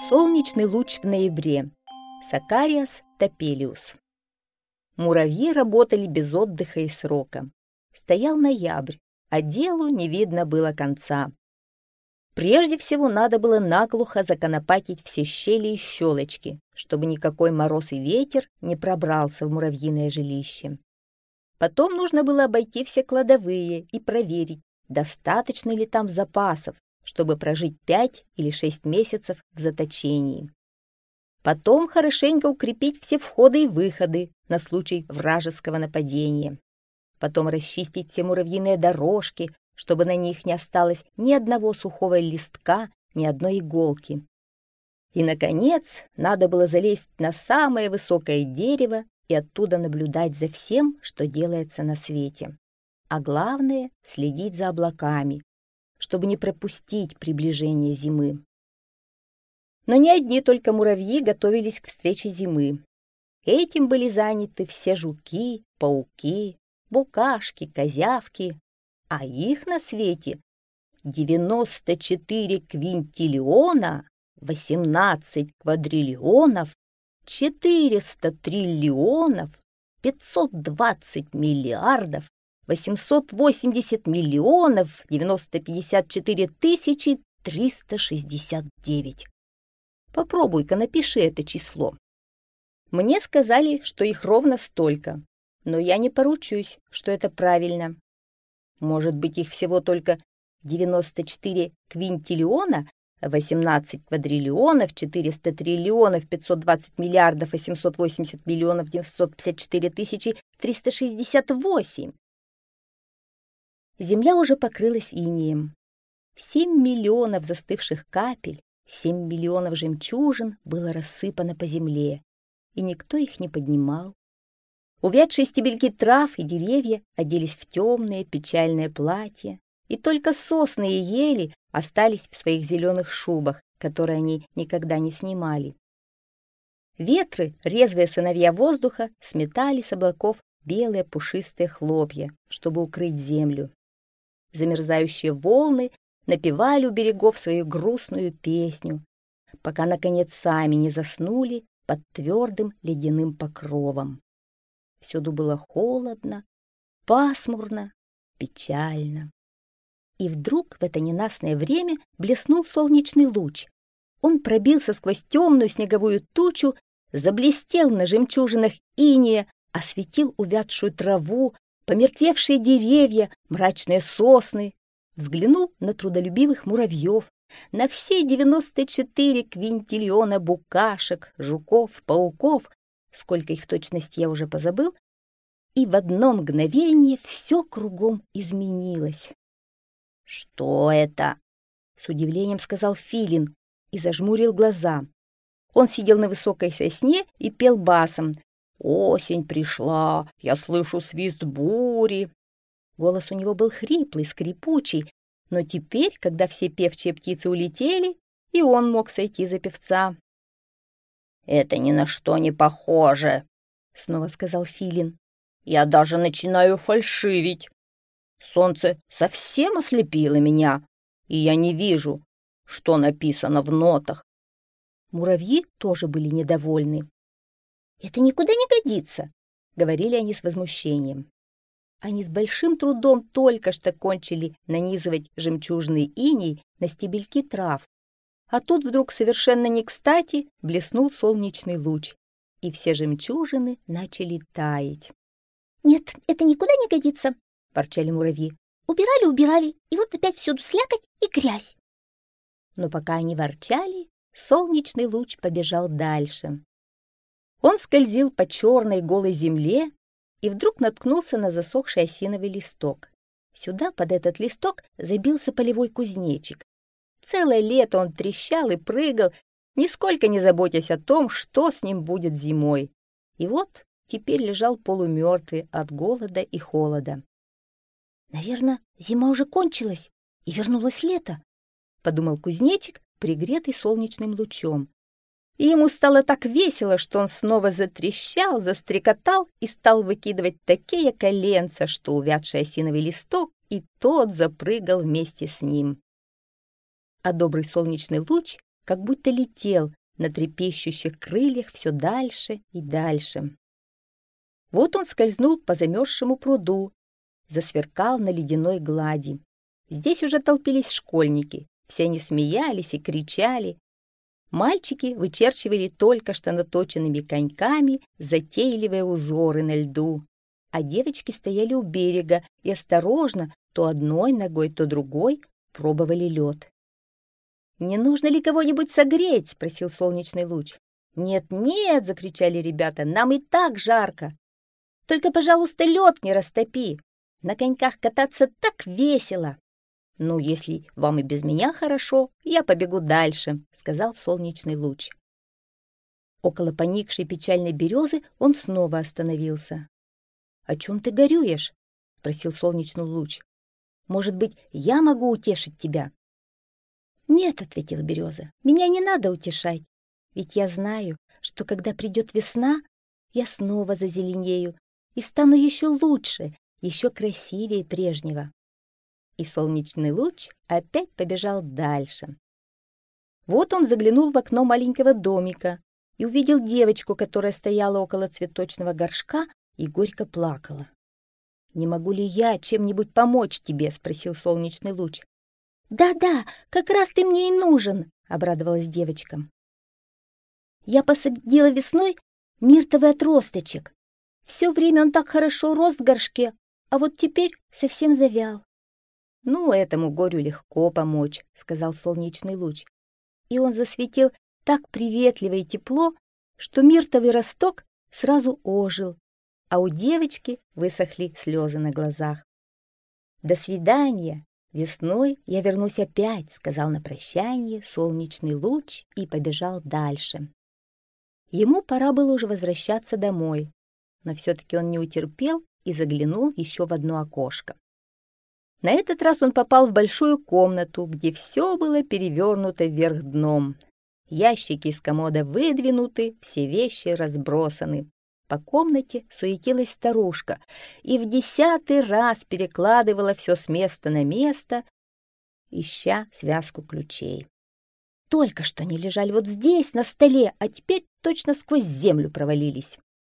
Солнечный луч в ноябре. Сакариас топелиус. Муравьи работали без отдыха и срока. Стоял ноябрь, а делу не видно было конца. Прежде всего надо было наглухо законопатить все щели и щелочки, чтобы никакой мороз и ветер не пробрался в муравьиное жилище. Потом нужно было обойти все кладовые и проверить, достаточно ли там запасов, чтобы прожить 5 или 6 месяцев в заточении. Потом хорошенько укрепить все входы и выходы на случай вражеского нападения. Потом расчистить все муравьиные дорожки, чтобы на них не осталось ни одного сухого листка, ни одной иголки. И, наконец, надо было залезть на самое высокое дерево и оттуда наблюдать за всем, что делается на свете. А главное — следить за облаками, чтобы не пропустить приближение зимы. Но не одни только муравьи готовились к встрече зимы. Этим были заняты все жуки, пауки, букашки, козявки, а их на свете 94 квинтиллиона, 18 квадриллионов, 400 триллионов, 520 миллиардов, 880 миллионов, 954 тысячи 369. Попробуй-ка напиши это число. Мне сказали, что их ровно столько, но я не поручусь, что это правильно. Может быть, их всего только 94 квинтиллиона, 18 квадриллионов, 400 триллионов, 520 миллиардов, 880 миллионов, 954 тысячи 368. Земля уже покрылась инеем. 7 миллионов застывших капель, 7 миллионов жемчужин было рассыпано по земле, и никто их не поднимал. Увядшие стебельки трав и деревья оделись в темные печальные платья, и только сосны и ели остались в своих зеленых шубах, которые они никогда не снимали. Ветры, резвые сыновья воздуха, сметали с облаков белые пушистые хлопья, чтобы укрыть землю. Замерзающие волны напевали у берегов свою грустную песню, пока, наконец, сами не заснули под твердым ледяным покровом. Всюду было холодно, пасмурно, печально. И вдруг в это ненастное время блеснул солнечный луч. Он пробился сквозь темную снеговую тучу, заблестел на жемчужинах инея, осветил увядшую траву, помертвевшие деревья, мрачные сосны, взглянул на трудолюбивых муравьев, на все 94 квинтиллиона букашек, жуков, пауков, сколько их в точности я уже позабыл, и в одно мгновение все кругом изменилось. «Что это?» — с удивлением сказал Филин и зажмурил глаза. Он сидел на высокой сосне и пел басом. «Осень пришла, я слышу свист бури». Голос у него был хриплый, скрипучий, но теперь, когда все певчие птицы улетели, и он мог сойти за певца. «Это ни на что не похоже», — снова сказал Филин. «Я даже начинаю фальшивить. Солнце совсем ослепило меня, и я не вижу, что написано в нотах». Муравьи тоже были недовольны. «Это никуда не годится», — говорили они с возмущением. Они с большим трудом только что кончили нанизывать жемчужный иней на стебельки трав. А тут вдруг совершенно не кстати блеснул солнечный луч, и все жемчужины начали таять. «Нет, это никуда не годится», — ворчали муравьи. «Убирали, и вот опять всюду слякоть и грязь». Но пока они ворчали, солнечный луч побежал дальше. Он скользил по черной голой земле и вдруг наткнулся на засохший осиновый листок. Сюда, под этот листок, забился полевой кузнечик. Целое лето он трещал и прыгал, нисколько не заботясь о том, что с ним будет зимой. И вот теперь лежал полумертвый от голода и холода. «Наверное, зима уже кончилась, и вернулось лето», — подумал кузнечик, пригретый солнечным лучом. И ему стало так весело, что он снова затрещал, застрекотал и стал выкидывать такие коленца, что увядший осиновый листок и тот запрыгал вместе с ним. А добрый солнечный луч как будто летел, на трепещущих крыльях все дальше и дальше. Вот он скользнул по замерзшему пруду, засверкал на ледяной глади. Здесь уже толпились школьники, все они смеялись и кричали. Мальчики вычерчивали только что наточенными коньками затейливые узоры на льду, а девочки стояли у берега и осторожно, то одной ногой, то другой, пробовали лед. «Не нужно ли кого-нибудь согреть?» — спросил солнечный луч. «Нет-нет!» — закричали ребята. «Нам и так жарко! Только, пожалуйста, лед не растопи! На коньках кататься так весело!» «Ну, если вам и без меня хорошо, я побегу дальше», — сказал солнечный луч. Около поникшей печальной березы он снова остановился. «О чем ты горюешь?» — спросил солнечный луч. «Может быть, я могу утешить тебя?» «Нет», — ответила береза, — «меня не надо утешать, ведь я знаю, что когда придет весна, я снова зазеленею и стану еще лучше, еще красивее прежнего». И солнечный луч опять побежал дальше. Вот он заглянул в окно маленького домика и увидел девочку, которая стояла около цветочного горшка и горько плакала. «Не могу ли я чем-нибудь помочь тебе?» — спросил солнечный луч. «Да-да, как раз ты мне и нужен!» — обрадовалась девочка. «Я посадила весной миртовый отросточек. Все время он так хорошо рос в горшке, а вот теперь совсем завял». «Ну, этому горю легко помочь», — сказал солнечный луч. И он засветил так приветливо и тепло, что миртовый росток сразу ожил, а у девочки высохли слезы на глазах. «До свидания! Весной я вернусь опять», — сказал на прощание солнечный луч и побежал дальше. Ему пора было уже возвращаться домой, но все-таки он не утерпел и заглянул еще в одно окошко. На этот раз он попал в большую комнату, где все было перевернуто вверх дном. Ящики из комода выдвинуты, все вещи разбросаны. По комнате суетилась старушка и в 10-й раз перекладывала все с места на место, ища связку ключей. Только что они лежали вот здесь, на столе, а теперь точно сквозь землю провалились.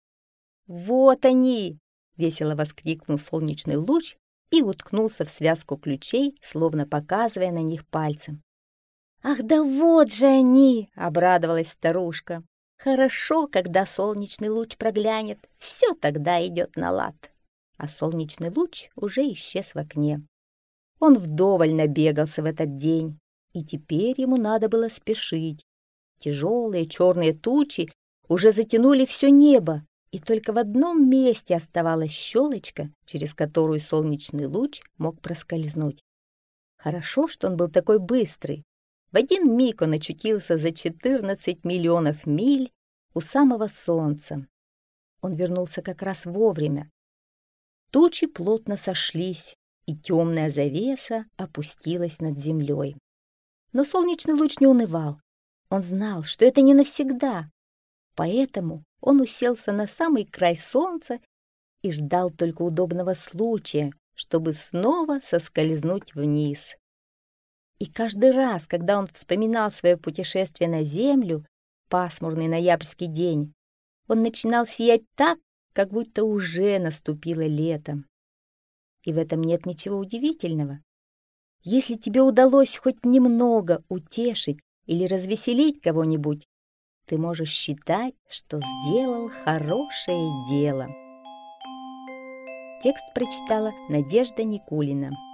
«Вот они!» — весело воскликнул солнечный луч и уткнулся в связку ключей, словно показывая на них пальцем. «Ах, да вот же они!» — обрадовалась старушка. «Хорошо, когда солнечный луч проглянет, все тогда идет на лад». А солнечный луч уже исчез в окне. Он вдоволь набегался в этот день, и теперь ему надо было спешить. Тяжелые черные тучи уже затянули все небо, и только в одном месте оставалась щелочка, через которую солнечный луч мог проскользнуть. Хорошо, что он был такой быстрый. В один миг он очутился за 14 миллионов миль у самого солнца. Он вернулся как раз вовремя. Тучи плотно сошлись, и темная завеса опустилась над землей. Но солнечный луч не унывал. Он знал, что это не навсегда, поэтому он уселся на самый край солнца и ждал только удобного случая, чтобы снова соскользнуть вниз. И каждый раз, когда он вспоминал свое путешествие на Землю, пасмурный ноябрьский день, он начинал сиять так, как будто уже наступило лето. И в этом нет ничего удивительного. Если тебе удалось хоть немного утешить или развеселить кого-нибудь, ты можешь считать, что сделал хорошее дело. Текст прочитала Надежда Никулина.